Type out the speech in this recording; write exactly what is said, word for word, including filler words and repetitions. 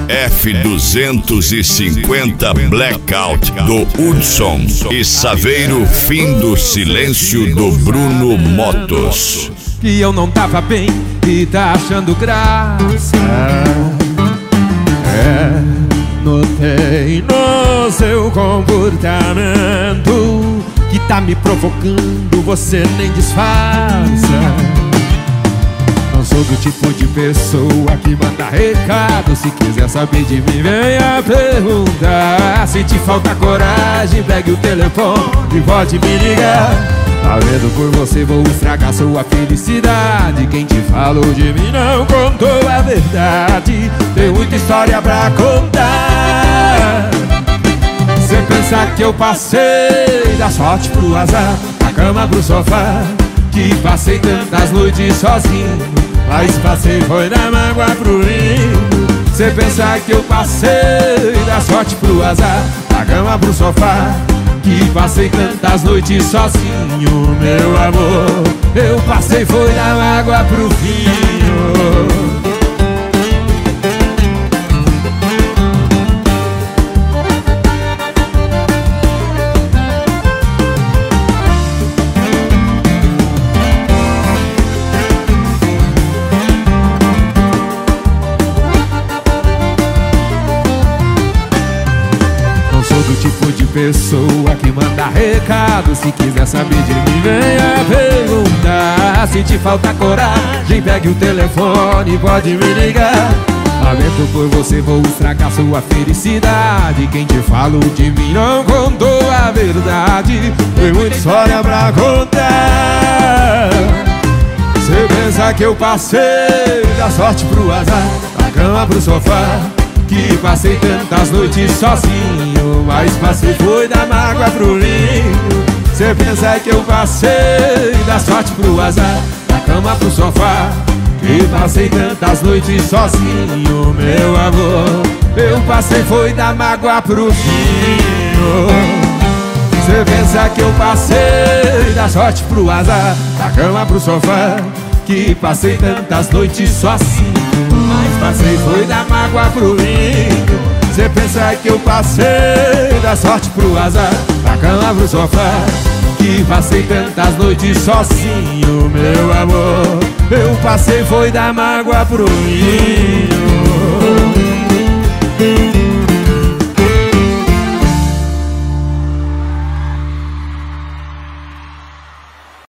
F duzentos e cinquenta Blackout do Hudson e Saveiro Fim do Silêncio do Bruno Motos. Que eu não tava bem e tá achando graça. É, notei no seu comportamento que tá me provocando, você nem disfarça. Não sou do tipo de pessoa que manda recado. Se quiser saber de mim, venha perguntar. Se te falta coragem, pegue o telefone e pode me ligar. Tá vendo, por você vou estragar sua felicidade. Quem te falou de mim não contou a verdade. Tem muita história pra contar. Cê pensar que eu passei da sorte pro azar, da cama pro sofá, que passei tantas noites sozinho, mas passei foi da mágoa pro vinho. Cê pensar que eu passei da sorte pro azar, da cama pro sofá, que passei tantas noites sozinho, meu amor. Eu passei foi da mágoa pro vinho. Do tipo de pessoa que manda recado. Se quiser saber de mim, venha perguntar. Se te falta coragem, pegue o telefone e pode me ligar. Lamento por você, vou estragar sua felicidade. Quem te falou de mim não contou a verdade. Tem muita história pra contar. Cê pensa que eu passei da sorte pro azar, da cama pro sofá, que passei tantas noites sozinho, mas passei foi da mágoa pro vinho. Cê pensa que eu passei da sorte pro azar, da cama pro sofá, que passei tantas noites sozinho, meu amor. Eu passei foi da mágoa pro vinho. Cê pensa que eu passei da sorte pro azar, da cama pro sofá, que passei tantas noites sozinho, mas passei foi da mágoa pro vinho. Cê pensa que eu passei da sorte pro azar, da cama pro sofá, que passei tantas noites sozinho, meu amor. Eu passei foi da mágoa pro vinho.